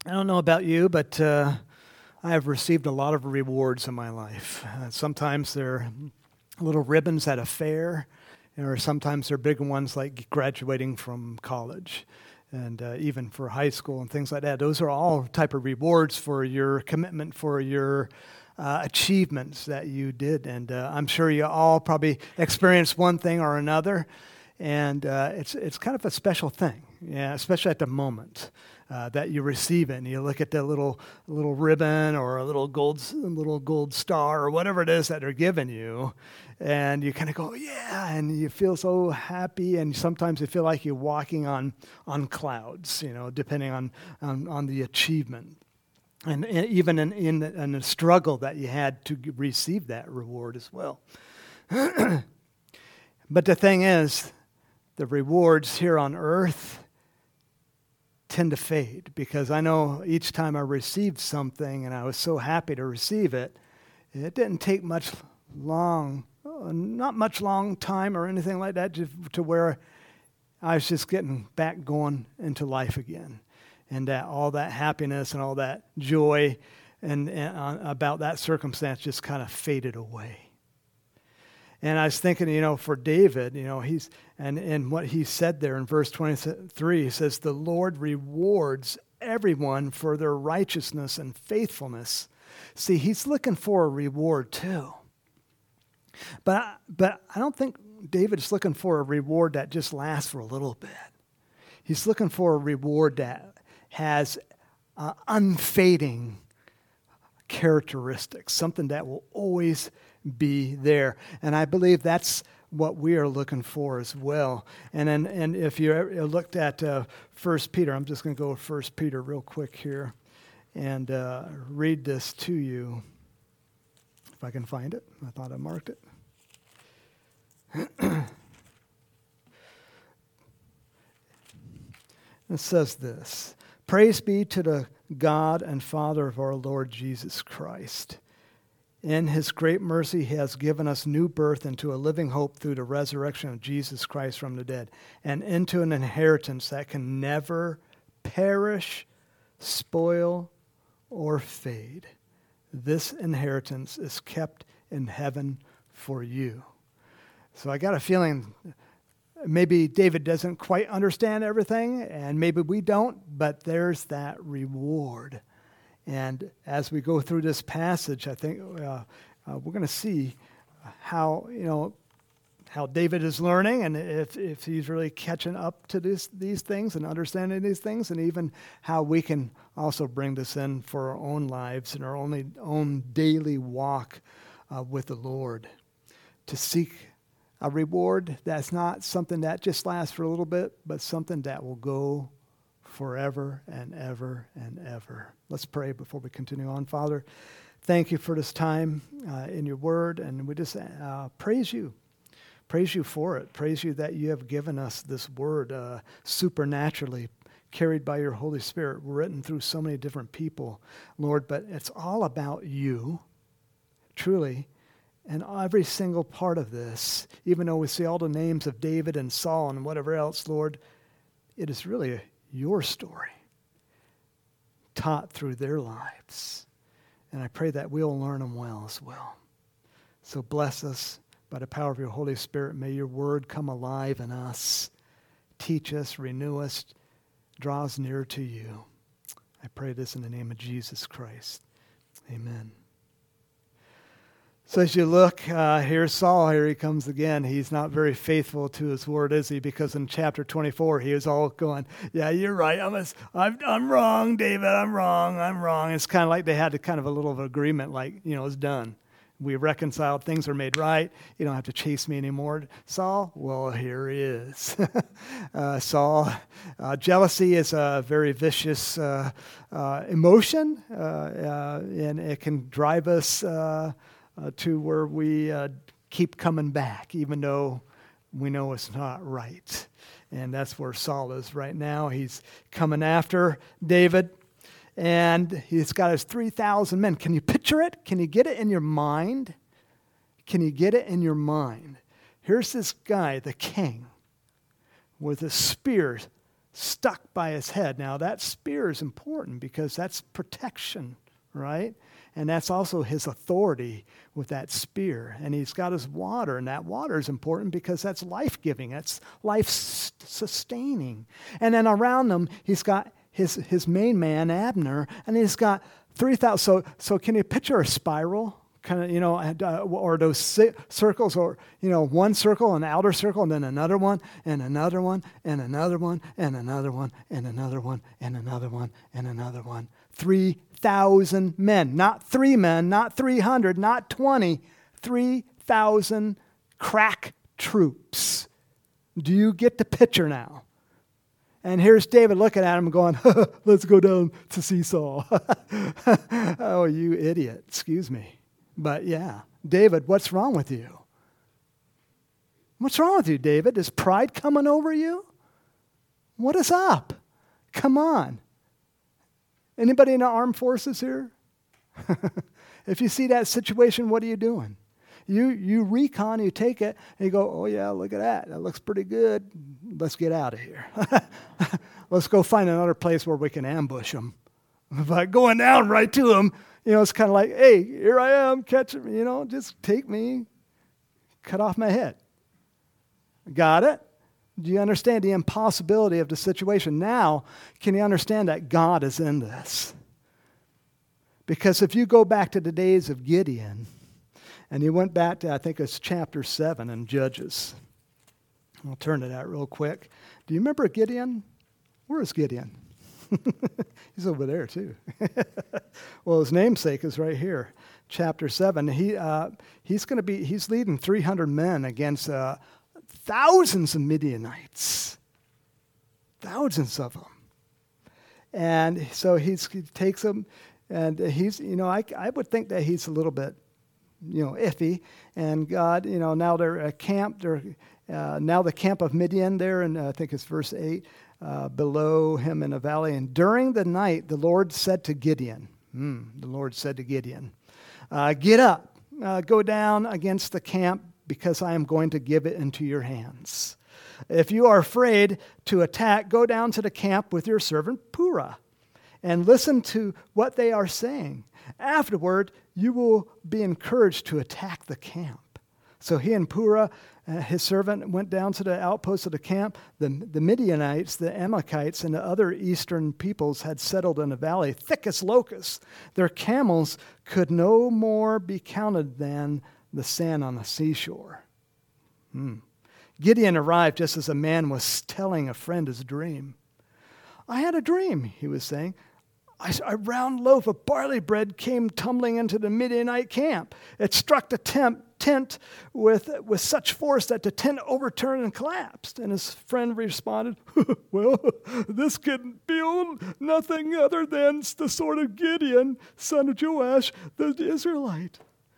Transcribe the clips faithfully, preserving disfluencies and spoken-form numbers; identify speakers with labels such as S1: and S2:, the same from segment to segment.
S1: I don't know about you, but uh, I have received a lot of rewards in my life. Uh, sometimes they're little ribbons at a fair, or sometimes they're bigger ones like graduating from college, and uh, even for high school and things like that. Those are all type of rewards for your commitment, for your uh, achievements that you did. And uh, I'm sure you all probably experienced one thing or another, and uh, it's it's kind of a special thing, yeah, especially at the moment. Uh, that you receive it, and you look at that little little ribbon or a little gold little gold star or whatever it is that they're giving you, and you kind of go, yeah, and you feel so happy, and sometimes you feel like you're walking on on clouds, you know, depending on on, on the achievement, and, and even in, in, the, in the struggle that you had to receive that reward as well. But the thing is, the rewards here on earth tend to fade, because I know each time I received something and I was so happy to receive it, it didn't take much long, not much long time or anything like that to, to where I was just getting back going into life again. And that all that happiness and all that joy and, and uh, about that circumstance just kind of faded away. And I was thinking, you know, for David, you know, he's, and, and what he said there in verse twenty-three, he says, the Lord rewards everyone for their righteousness and faithfulness. See, he's looking for a reward too. But, but I don't think David's looking for a reward that just lasts for a little bit. He's looking for a reward that has uh, unfading characteristics, something that will always be there. And I believe that's what we are looking for as well. And then, and if you looked at uh, First Peter, I'm just going to go with First Peter real quick here and uh, read this to you. If I can find it. I thought I marked it. It says this: Praise be to the God and Father of our Lord Jesus Christ. In his great mercy, he has given us new birth into a living hope through the resurrection of Jesus Christ from the dead, and into an inheritance that can never perish, spoil, or fade. This inheritance is kept in heaven for you. So I got a feeling maybe David doesn't quite understand everything, and maybe we don't, but there's that reward. And as we go through this passage, I think uh, uh, we're going to see how, you know, how David is learning, and if, if he's really catching up to this, these things and understanding these things, and even how we can also bring this in for our own lives and our only, own daily walk uh, with the Lord, to seek a reward that's not something that just lasts for a little bit, but something that will go forever and ever and ever. Let's pray before we continue on. Father, thank you for this time uh, in your word, and we just uh, praise you. Praise you for it. Praise you that you have given us this word uh, supernaturally, carried by your Holy Spirit, written through so many different people, Lord, but it's all about you, truly. And every single part of this, even though we see all the names of David and Saul and whatever else, Lord, it is really a your story taught through their lives. And I pray that we'll learn them well as well. So bless us by the power of your Holy Spirit. May your word come alive in us, teach us, renew us, draw us near to you. I pray this in the name of Jesus Christ. Amen. So as you look, uh, here's Saul, here he comes again. He's not very faithful to his word, is he? Because in chapter twenty-four, he was all going, yeah, you're right. I'm, a, I'm, I'm wrong, David. I'm wrong. I'm wrong. It's kind of like they had a kind of a little of agreement, like, you know, it's done. We reconciled. Things are made right. You don't have to chase me anymore. Saul, well, here he is. uh, Saul, uh, jealousy is a very vicious uh, uh, emotion, uh, uh, and it can drive us uh, Uh, to where we uh, keep coming back, even though we know it's not right. And that's where Saul is right now. He's coming after David, and he's got his three thousand men. Can you picture it? Can you get it in your mind? Can you get it in your mind? Here's this guy, the king, with a spear stuck by his head. Now, that spear is important because that's protection, right? And that's also his authority with that spear. And he's got his water, and that water is important because that's life-giving. That's life-sustaining. And then around him, he's got his, his main man, Abner, and he's got three thousand. So, so can you picture a spiral? Kind of, you know, uh, or those circles, or, you know, one circle, an outer circle, and then another one, and another one, and another one, and another one, and another one, and another one, and another one. three thousand men, not three men, not three hundred, not twenty, three thousand crack troops. Do you get the picture now? And here's David looking at him going, let's go down to see Saul. Oh, you idiot. Excuse me. But yeah, David, what's wrong with you? What's wrong with you, David? Is pride coming over you? What is up? Come on. Anybody in the armed forces here? If you see that situation, what are you doing? You you recon, you take it, and you go, oh yeah, look at that. That looks pretty good. Let's get out of here. Let's go find another place where we can ambush them. By going down right to them, you know, it's kind of like, hey, here I am, catch me, you know, just take me, cut off my head. Got it? Do you understand the impossibility of the situation? Now, can you understand that God is in this? Because if you go back to the days of Gideon, and you went back to, I think it's chapter seven in Judges. I'll turn to that real quick. Do you remember Gideon? Where is Gideon? He's over there too. Well, his namesake is right here, chapter seven. He uh, he's going to be he's leading three hundred men against uh, thousands of Midianites, thousands of them. And so he's, he takes them, and he's you know I I would think that he's a little bit you know iffy. And God, you know now they're uh, camped. They're uh, now the camp of Midian there, and uh, I think it's verse eight. Uh, below him in a valley. And during the night, the Lord said to Gideon, hmm, the Lord said to Gideon, uh, get up, uh, go down against the camp, because I am going to give it into your hands. If you are afraid to attack, go down to the camp with your servant Purah and listen to what they are saying. Afterward, you will be encouraged to attack the camp. So he and Purah, uh, his servant, went down to the outposts of the camp. The, the Midianites, the Amalekites, and the other eastern peoples had settled in the valley, thick as locusts. Their camels could no more be counted than the sand on the seashore. Hmm. Gideon arrived just as a man was telling a friend his dream. I had a dream, he was saying. A round loaf of barley bread came tumbling into the Midianite camp. It struck the tent, tent with, with such force that the tent overturned and collapsed. And his friend responded, well, this can be nothing other than the sword of Gideon, son of Joash, the Israelite.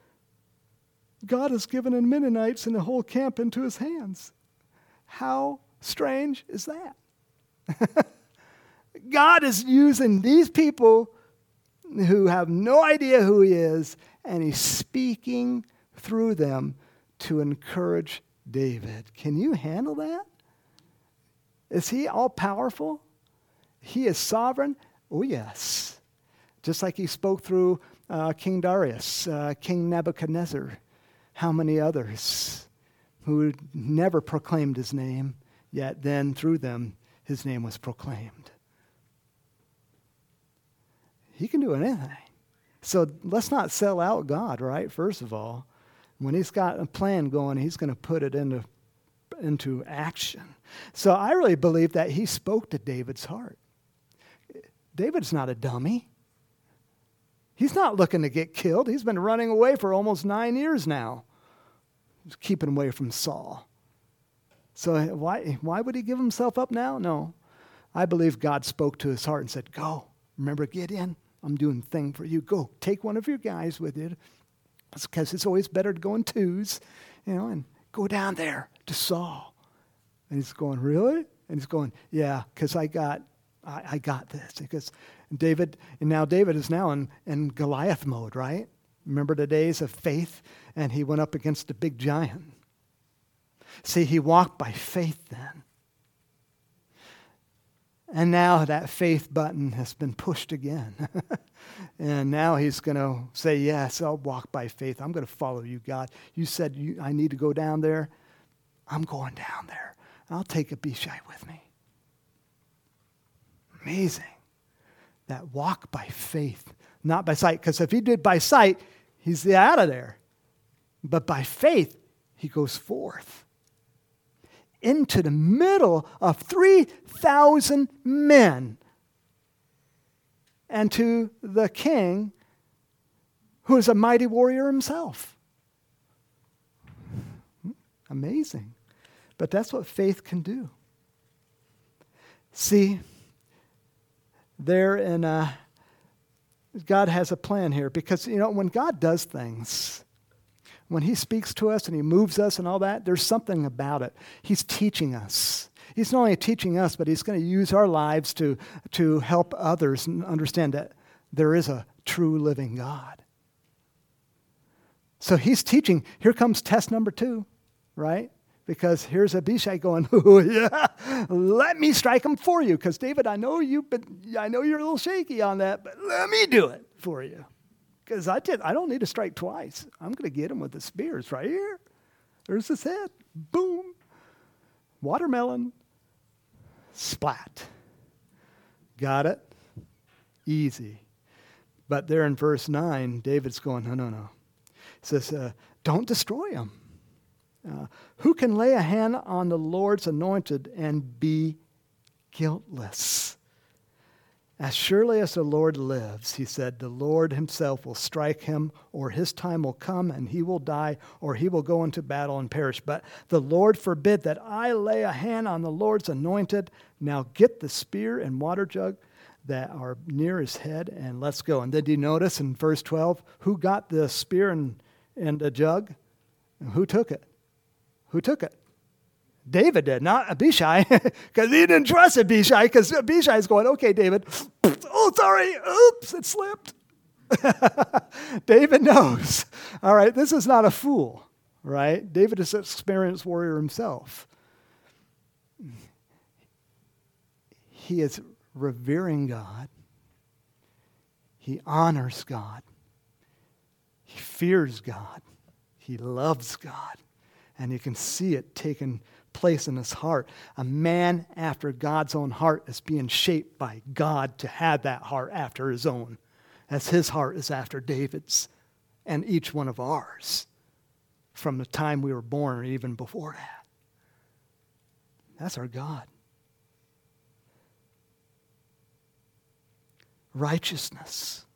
S1: God has given the Midianites and the whole camp into his hands. How strange is that? God is using these people who have no idea who he is, and he's speaking through them to encourage David. Can you handle that? Is he all-powerful? He is sovereign? Oh, yes. Just like he spoke through uh, King Darius, uh, King Nebuchadnezzar, how many others who never proclaimed his name, yet then through them his name was proclaimed. He can do anything. So let's not sell out God, right? First of all, when he's got a plan going, he's going to put it into, into action. So I really believe that he spoke to David's heart. David's not a dummy. He's not looking to get killed. He's been running away for almost nine years now, keeping away from Saul. So why, why would he give himself up now? No. I believe God spoke to his heart and said, go. Remember Gideon? I'm doing a thing for you. Go, take one of your guys with you. It's because it's always better to go in twos, you know, and go down there to Saul. And he's going, really? And he's going, yeah, because I got, I, I got this. Because David, and now David is now in, in Goliath mode, right? Remember the days of faith? And he went up against a big giant. See, he walked by faith then. And now that faith button has been pushed again. And now he's going to say, yes, I'll walk by faith. I'm going to follow you, God. You said you, I need to go down there. I'm going down there. I'll take Abishai with me. Amazing. That walk by faith, not by sight. Because if he did by sight, he's out of there. But by faith, he goes forth into the middle of three thousand men and to the king who is a mighty warrior himself. Amazing. But that's what faith can do. See, there in uh, God has a plan here because, you know, when God does things, when he speaks to us and he moves us and all that, there's something about it. He's teaching us. He's not only teaching us, but he's going to use our lives to, to help others understand that there is a true living God. So he's teaching. Here comes test number two, right? Because here's Abishai going, oh, yeah, let me strike him for you. Because David, I know you, but I know you're a little shaky on that, but let me do it for you. Because I did. I don't need to strike twice. I'm going to get him with the spears right here. There's his head. Boom. Watermelon. Splat. Got it? Easy. But there in verse nine, David's going, no, no, no. He says, uh, don't destroy him. Uh, who can lay a hand on the Lord's anointed and be guiltless? As surely as the Lord lives, he said, the Lord himself will strike him, or his time will come and he will die, or he will go into battle and perish. But the Lord forbid that I lay a hand on the Lord's anointed. Now get the spear and water jug that are near his head, and let's go. And did you notice in verse twelve, who got the spear and, and the jug? And who took it? Who took it? David did, not Abishai, because he didn't trust Abishai, because Abishai's going, okay, David, oh, sorry, oops, it slipped. David knows. All right, this is not a fool, right? David is an experienced warrior himself. He is revering God. He honors God. He fears God. He loves God. And you can see it taking place in his heart. A man after God's own heart is being shaped by God to have that heart after his own, as his heart is after David's and each one of ours from the time we were born or even before that. That's our God. Righteousness,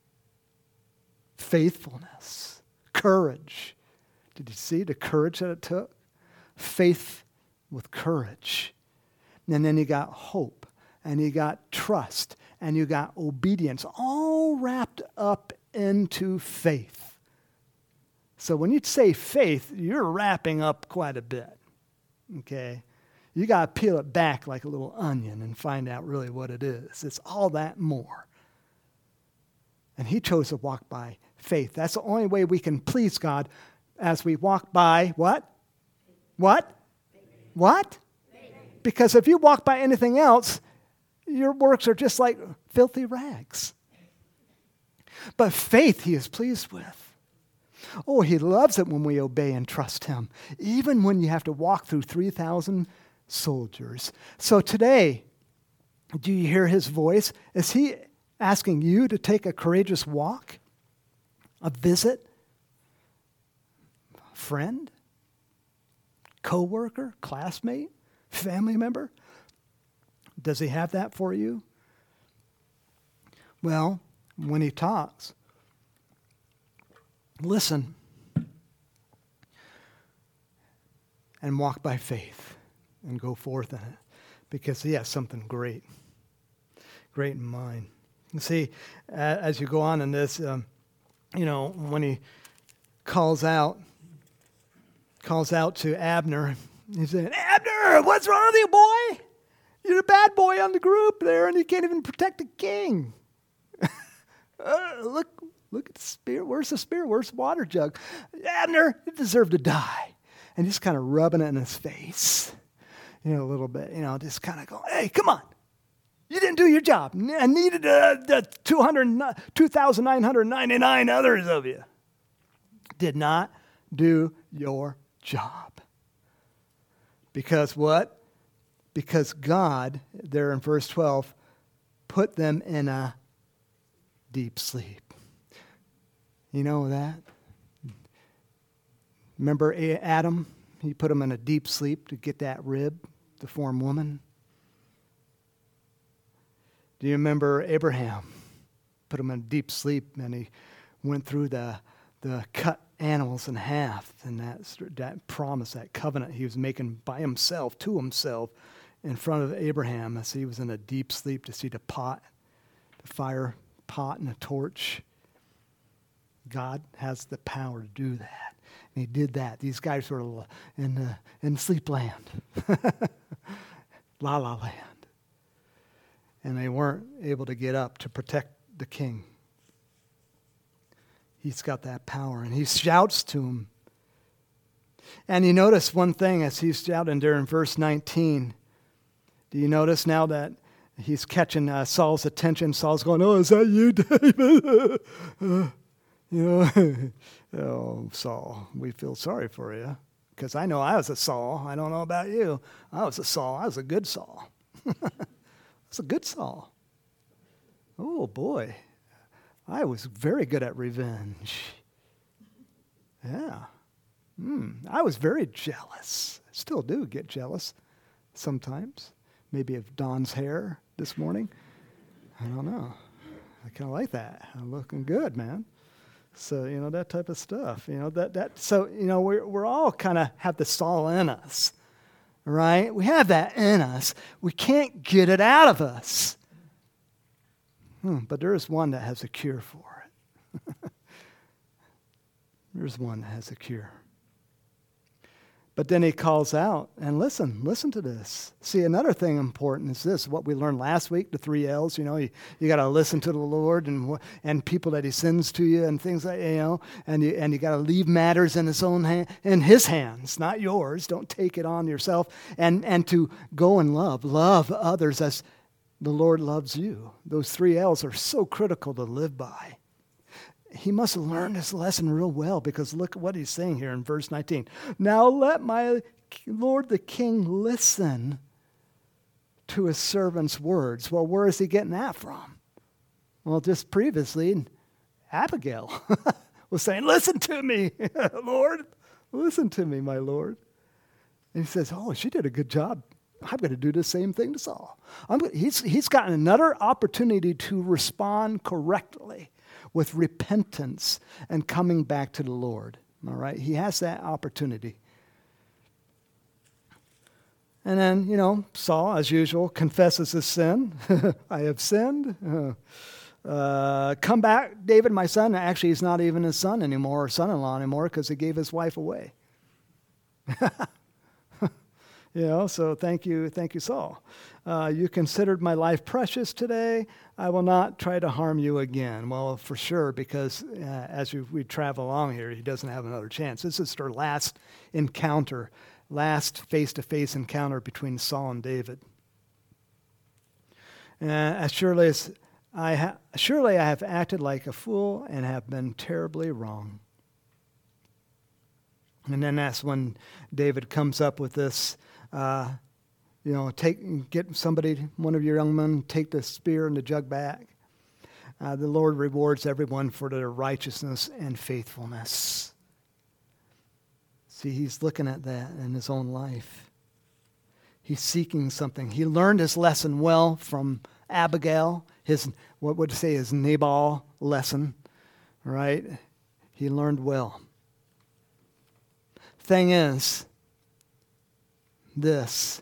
S1: faithfulness, courage. Did you see the courage that it took? Faith with courage. And then you got hope, and you got trust, and you got obedience, all wrapped up into faith. So when you say faith, you're wrapping up quite a bit, okay? You got to peel it back like a little onion and find out really what it is. It's all that more. And he chose to walk by faith. That's the only way we can please God, as we walk by what? What? What? Because if you walk by anything else, your works are just like filthy rags. But faith he is pleased with. Oh, he loves it when we obey and trust him, even when you have to walk through three thousand soldiers. So today, do you hear his voice? Is he asking you to take a courageous walk, a visit, friend, co-worker, classmate, family member? Does he have that for you? Well, when he talks, listen and walk by faith and go forth in it, because he has something great, great in mind. You see, as you go on in this, um, you know, when he calls out, calls out to Abner, he's saying, Abner, what's wrong with you, boy? You're the bad boy on the group there, and you can't even protect the king. uh, look, look at the spear. Where's the spear? Where's the water jug? Abner, you deserve to die. And he's kind of rubbing it in his face, you know, a little bit, you know, just kind of going, hey, come on. You didn't do your job. I needed uh, the two thousand nine hundred ninety-nine others of you. Did not do your job. Because what? Because God, there in verse twelve, put them in a deep sleep. You know that? Remember Adam? He put him in a deep sleep to get that rib to form woman. Do you remember Abraham? Put him in a deep sleep, and he went through the the cut animals in half, and that, that promise, that covenant he was making by himself, to himself, in front of Abraham as he was in a deep sleep to see the pot, the fire pot and a torch. God has the power to do that. And he did that. These guys were in, the, in sleep land. La la land. And they weren't able to get up to protect the king. He's got that power, and he shouts to him. And you notice one thing as he's shouting there in verse nineteen. Do you notice now that he's catching uh, Saul's attention? Saul's going, "Oh, is that you, David?" uh, you know, oh, Saul, we feel sorry for you. Because I know I was a Saul. I don't know about you. I was a Saul. I was a good Saul. I was a good Saul. Oh, boy. I was very good at revenge. Yeah. Mm, I was very jealous. I still do get jealous sometimes. Maybe of Don's hair this morning. I don't know. I kind of like that. I'm looking good, man. So, you know, that type of stuff. You know, that, that so, you know, we're, we're all kind of have the Saul in us, right? We have that in us. We can't get it out of us. Hmm, but there is one that has a cure for it. There's one that has a cure. But then he calls out, and listen, listen to this. See, another thing important is this, what we learned last week, the three L's, you know, you, you got to listen to the Lord and and people that he sends to you and things like, you know, and you, and you got to leave matters in his own hand, in his hands, not yours. Don't take it on yourself. And, and to go and love, love others as the Lord loves you. Those three L's are so critical to live by. He must have learned this lesson real well, because look at what he's saying here in verse nineteen. Now let my Lord the king listen to his servant's words. Well, where is he getting that from? Well, just previously, Abigail was saying, listen to me, Lord. Listen to me, my Lord. And he says, oh, she did a good job. I'm going to do the same thing to Saul. I'm, he's, he's gotten another opportunity to respond correctly with repentance and coming back to the Lord. All right? He has that opportunity. And then, you know, Saul, as usual, confesses his sin. I have sinned. Uh, uh, come back, David, my son. Actually, he's not even his son anymore, or son-in-law anymore, because he gave his wife away. You know, so thank you, thank you, Saul. Uh, you considered my life precious today. I will not try to harm you again. Well, for sure, because uh, as we, we travel along here, he doesn't have another chance. This is their last encounter, last face-to-face encounter between Saul and David. Uh, as surely as I ha- surely I have acted like a fool and have been terribly wrong. And then that's when David comes up with this. Uh, you know, take get somebody, one of your young men, take the spear and the jug back. Uh, the Lord rewards everyone for their righteousness and faithfulness. See, he's looking at that in his own life. He's seeking something. He learned his lesson well from Abigail, his, what would you say, his Nabal lesson, right? He learned well. Thing is, this,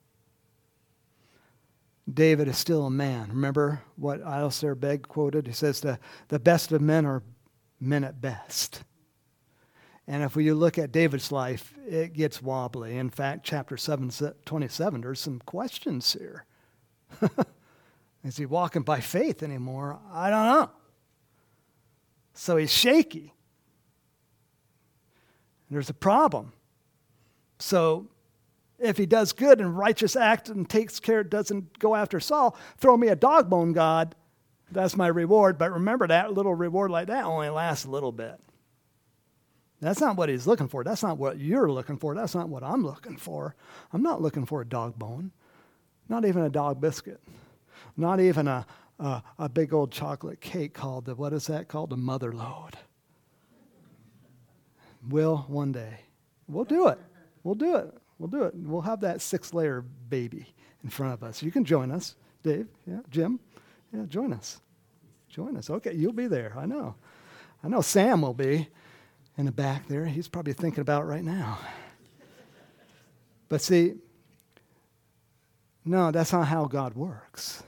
S1: David is still a man. Remember what Alistair Begg quoted? He says, the, the best of men are men at best. And if we look at David's life, it gets wobbly. In fact, chapter seven, twenty-seven, there's some questions here. Is he walking by faith anymore? I don't know. So he's shaky. There's a problem. So If he does good and righteous act and takes care, doesn't go after Saul, throw me a dog bone, God. That's my reward. But remember, that little reward like that only lasts a little bit. That's not what he's looking for. That's not what you're looking for. That's not what I'm looking for. I'm not looking for a dog bone. Not even a dog biscuit. Not even a, a, a big old chocolate cake called the, what is that called? The mother load. Will one day. We'll do it. We'll do it. We'll do it. We'll have that six-layer baby in front of us. You can join us, Dave. Yeah, Jim. Yeah, join us. Join us. Okay, you'll be there. I know. I know Sam will be in the back there. He's probably thinking about it right now. But see, no, that's not how God works.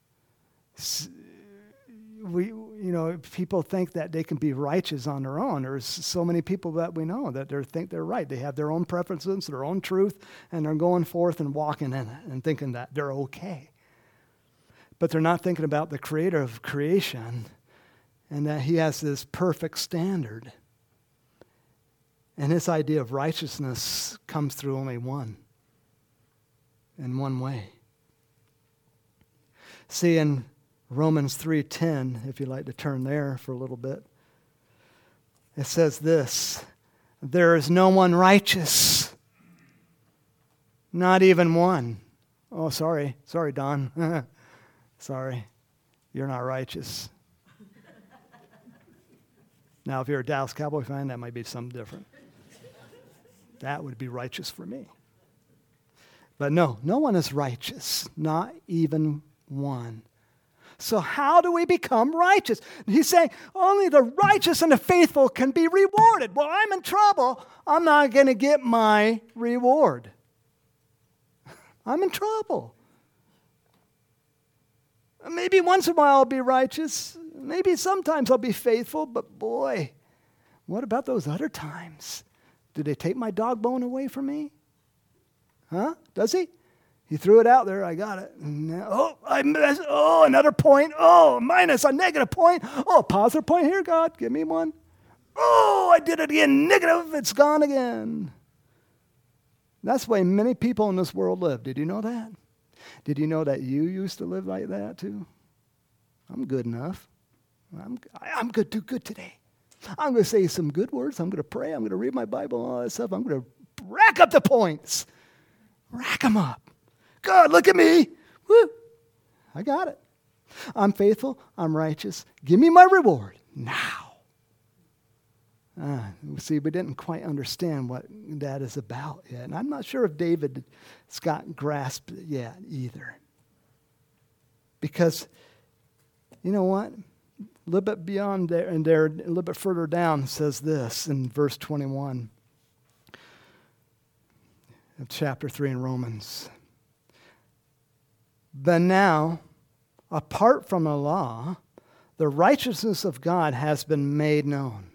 S1: We, you know, people think that they can be righteous on their own. There's so many people that we know that they think they're right. They have their own preferences, their own truth, and they're going forth and walking in it and thinking that they're okay. But they're not thinking about the creator of creation and that he has this perfect standard. And his idea of righteousness comes through only one, in one way. See, in Romans three ten, if you'd like to turn there for a little bit, it says this, there is no one righteous, not even one. Oh, sorry. Sorry, Don. Sorry. You're not righteous. Now, if you're a Dallas Cowboy fan, that might be something different. That would be righteous for me. But no, no one is righteous, not even one. So how do we become righteous? He's saying only the righteous and the faithful can be rewarded. Well, I'm in trouble. I'm not going to get my reward. I'm in trouble. Maybe once in a while I'll be righteous. Maybe sometimes I'll be faithful. But boy, what about those other times? Did they take my dog bone away from me? Huh? Does he? He threw it out there. I got it. Oh, I missed. Oh, another point. Oh, minus a negative point. Oh, a positive point here, God. Give me one. Oh, I did it again. Negative. It's gone again. That's the way many people in this world live. Did you know that? Did you know that you used to live like that too? I'm good enough. I'm, I'm good, do good today. I'm going to say some good words. I'm going to pray. I'm going to read my Bible and all that stuff. I'm going to rack up the points. Rack them up. God, look at me. Woo. I got it. I'm faithful. I'm righteous. Give me my reward now. Uh, see, we didn't quite understand what that is about yet. And I'm not sure if David has got grasped it yet either. Because, you know what? A little bit beyond there and there, a little bit further down, says this in verse twenty-one of chapter three in Romans. But now, apart from the law, the righteousness of God has been made known,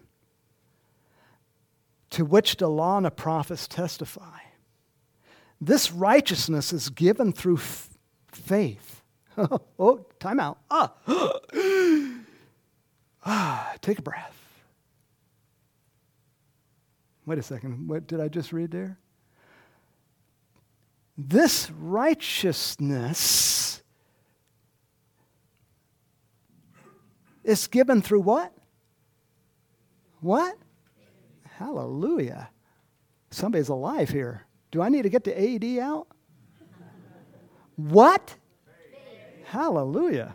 S1: to which the law and the prophets testify. This righteousness is given through f- faith. Oh, time out. Ah. ah, take a breath. Wait a second. What did I just read there? This righteousness is given through what? What? Hallelujah. Somebody's alive here. Do I need to get the A E D out? What? Hallelujah.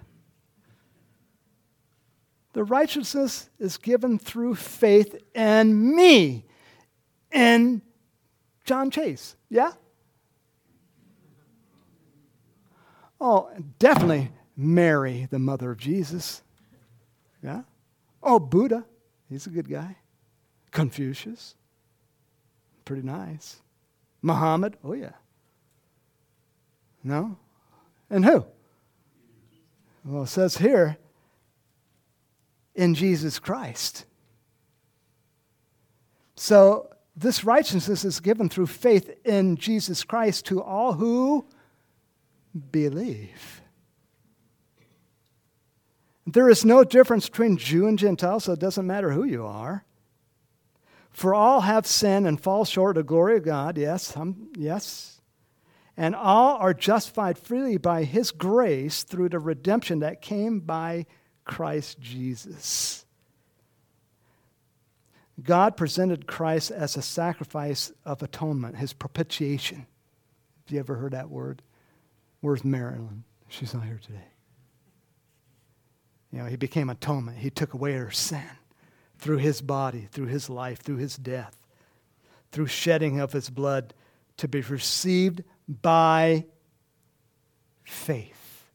S1: The righteousness is given through faith in me, in John Chase. Yeah? Oh, definitely Mary, the mother of Jesus. Yeah? Oh, Buddha. He's a good guy. Confucius. Pretty nice. Muhammad. Oh, yeah. No? And who? Well, it says here, in Jesus Christ. So this righteousness is given through faith in Jesus Christ to all who believe. There is no difference between Jew and Gentile, so it doesn't matter who you are. For all have sinned and fall short of the glory of God. Yes, I'm, yes. And all are justified freely by his grace through the redemption that came by Christ Jesus. God presented Christ as a sacrifice of atonement, his propitiation. Have you ever heard that word? Where's Marilyn? She's not here today. You know, he became atonement. He took away her sin through his body, through his life, through his death, through shedding of his blood to be received by faith.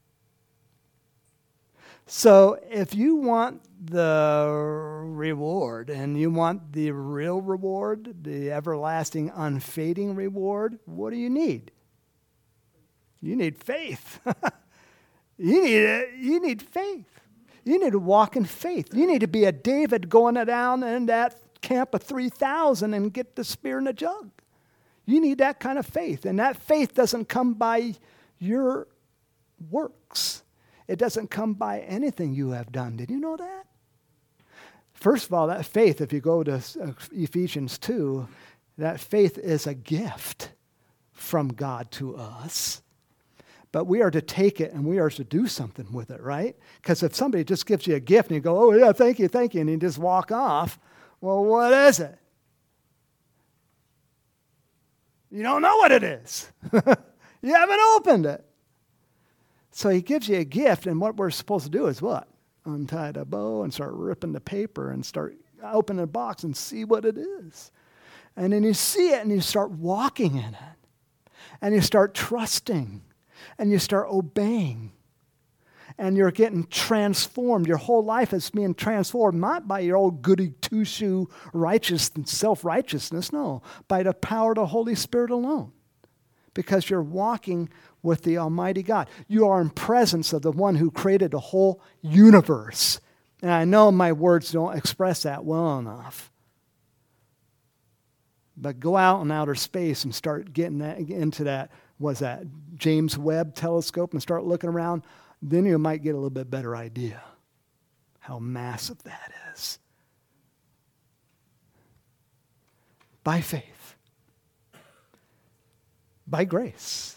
S1: So if you want the reward and you want the real reward, the everlasting, unfading reward, what do you need? You need faith. you need you need faith. You need to walk in faith. You need to be a David going down in that camp of three thousand and get the spear and the jug. You need that kind of faith. And that faith doesn't come by your works. It doesn't come by anything you have done. Did you know that? First of all, that faith, if you go to Ephesians two, that faith is a gift from God to us. But we are to take it and we are to do something with it, right? Because if somebody just gives you a gift and you go, oh, yeah, thank you, thank you, and you just walk off, well, what is it? You don't know what it is. You haven't opened it. So he gives you a gift, and what we're supposed to do is what? Untie the bow and start ripping the paper and start opening the box and see what it is. And then you see it and you start walking in it. And you start trusting. And you start obeying. And you're getting transformed. Your whole life is being transformed, not by your old goody two-shoe righteous self-righteousness, no, by the power of the Holy Spirit alone. Because you're walking with the Almighty God. You are in presence of the one who created the whole universe. And I know my words don't express that well enough. But go out in outer space and start getting that, into that, what's that, James Webb telescope and start looking around. Then you might get a little bit better idea how massive that is. By faith. By grace.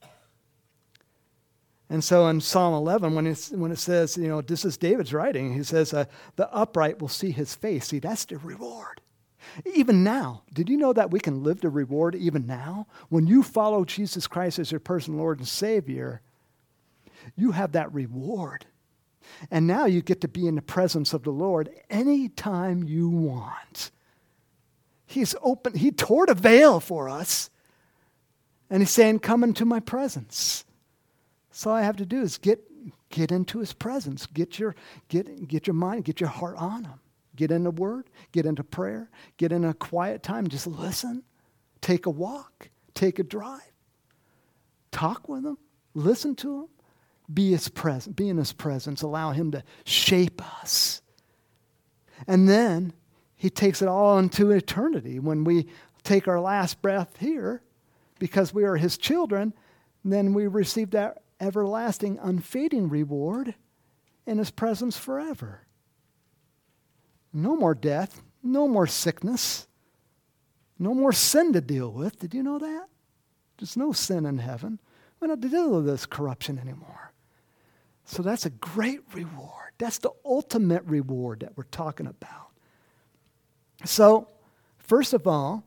S1: And so in Psalm eleven, when, it's, when it says, you know, this is David's writing, he says, uh, the upright will see his face. See, that's the reward. Even now, did you know that we can live the reward even now? When you follow Jesus Christ as your personal Lord and Savior, you have that reward. And now you get to be in the presence of the Lord anytime you want. He's open. He tore the veil for us. And he's saying, come into my presence. So all I have to do is get, get into his presence. Get your, get, get your mind, get your heart on him. Get in the Word, get into prayer, get in a quiet time, just listen. Take a walk, take a drive. Talk with him, listen to him. Be his presence, be in his presence, allow him to shape us. And then he takes it all into eternity. When we take our last breath here, because we are his children, then we receive that everlasting, unfading reward in his presence forever. No more death, no more sickness, no more sin to deal with. Did you know that? There's no sin in heaven. We don't deal with this corruption anymore. So that's a great reward. That's the ultimate reward that we're talking about. So, first of all,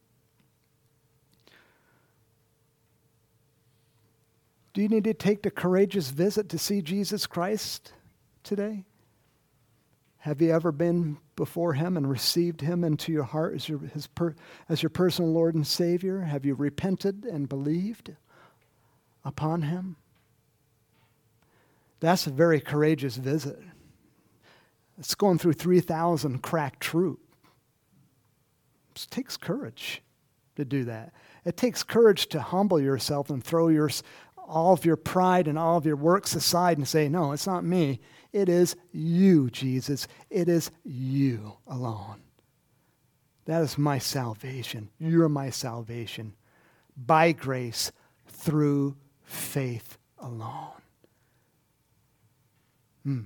S1: do you need to take the courageous visit to see Jesus Christ today? Have you ever been before him and received him into your heart as your, his per, as your personal Lord and Savior? Have you repented and believed upon him? That's a very courageous visit. It's going through three thousand crack troop. It takes courage to do that. It takes courage to humble yourself and throw your, all of your pride and all of your works aside and say, no, it's not me. It is you, Jesus. It is you alone. That is my salvation. You're my salvation. By grace, through faith alone. Hmm.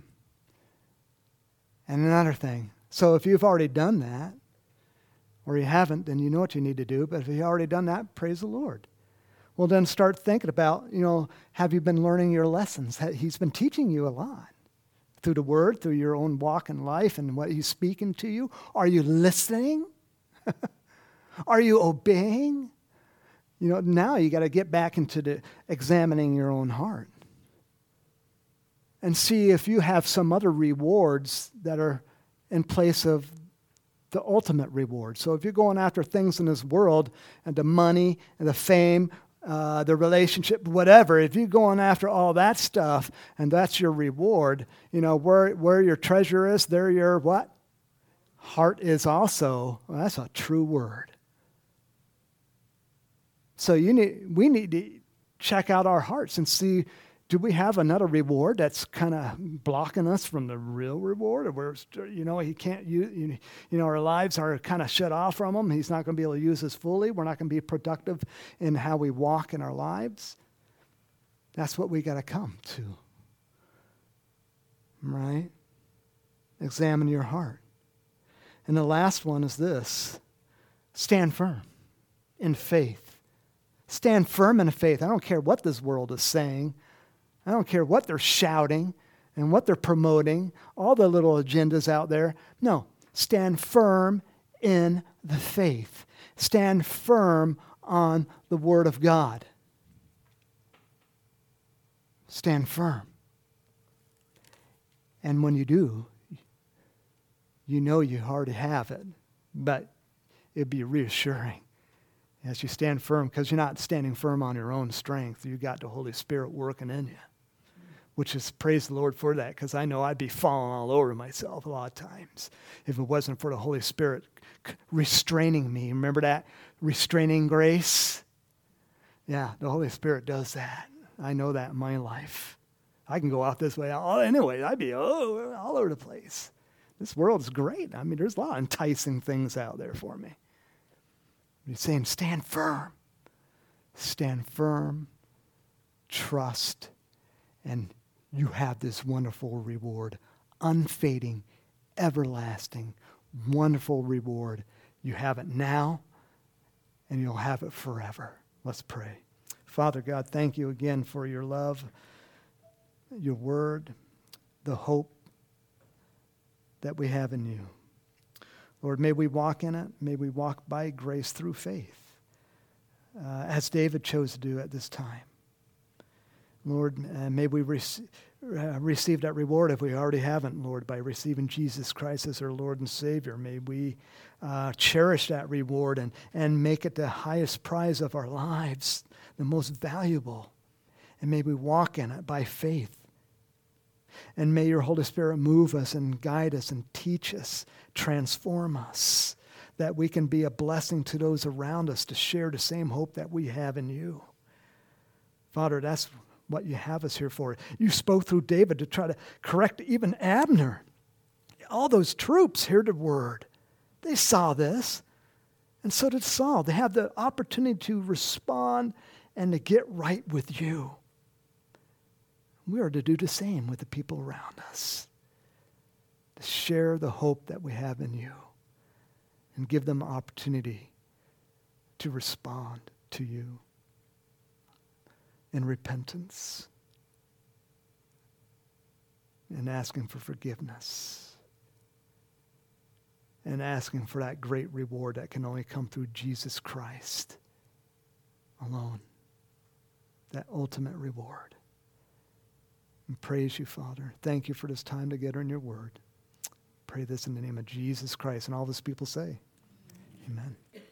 S1: And another thing. So if you've already done that, or you haven't, then you know what you need to do. But if you've already done that, praise the Lord. Well, then start thinking about, you know, have you been learning your lessons? He's been teaching you a lot through the Word, through your own walk in life and what He's speaking to you. Are you listening? Are you obeying? You know, now you got to get back into the examining your own heart and see if you have some other rewards that are in place of the ultimate reward. So if you're going after things in this world and the money and the fame, uh, the relationship, whatever, if you're going after all that stuff and that's your reward, you know, where, where your treasure is, there your what? Heart is also. Well, that's a true word. So you need, we need to check out our hearts and see, do we have another reward that's kind of blocking us from the real reward? Or where, you know, he can't use, you know, our lives are kind of shut off from him. He's not going to be able to use us fully. We're not going to be productive in how we walk in our lives. That's what we got to come to. Right? Examine your heart. And the last one is this. Stand firm in faith. Stand firm in faith. I don't care what this world is saying. I don't care what they're shouting and what they're promoting, all the little agendas out there. No, stand firm in the faith. Stand firm on the Word of God. Stand firm. And when you do, you know you already have it, but it'd be reassuring as you stand firm, because you're not standing firm on your own strength. You got the Holy Spirit working in you. Which is, praise the Lord for that, because I know I'd be falling all over myself a lot of times if it wasn't for the Holy Spirit restraining me. Remember that? Restraining grace? Yeah, the Holy Spirit does that. I know that in my life. I can go out this way. Oh, anyway, I'd be oh, all over the place. This world is great. I mean, there's a lot of enticing things out there for me. He's saying, stand firm. Stand firm. Trust. And you have this wonderful reward, unfading, everlasting, wonderful reward. You have it now, and you'll have it forever. Let's pray. Father God, thank you again for your love, your word, the hope that we have in you. Lord, may we walk in it. May we walk by grace through faith, uh, as David chose to do at this time. Lord, uh, may we rec- uh, receive that reward if we already haven't, Lord, by receiving Jesus Christ as our Lord and Savior. May we uh, cherish that reward and, and make it the highest prize of our lives, the most valuable. And may we walk in it by faith. And may your Holy Spirit move us and guide us and teach us, transform us, that we can be a blessing to those around us to share the same hope that we have in you. Father, that's what you have us here for. You spoke through David to try to correct even Abner. All those troops heard the word. They saw this. And so did Saul. They have the opportunity to respond and to get right with you. We are to do the same with the people around us. To share the hope that we have in you. And give them opportunity to respond to you in repentance and asking for forgiveness and asking for that great reward that can only come through Jesus Christ alone, that ultimate reward. And praise you, Father. Thank you for this time together in your word. Pray this in the name of Jesus Christ. And all this people say, amen.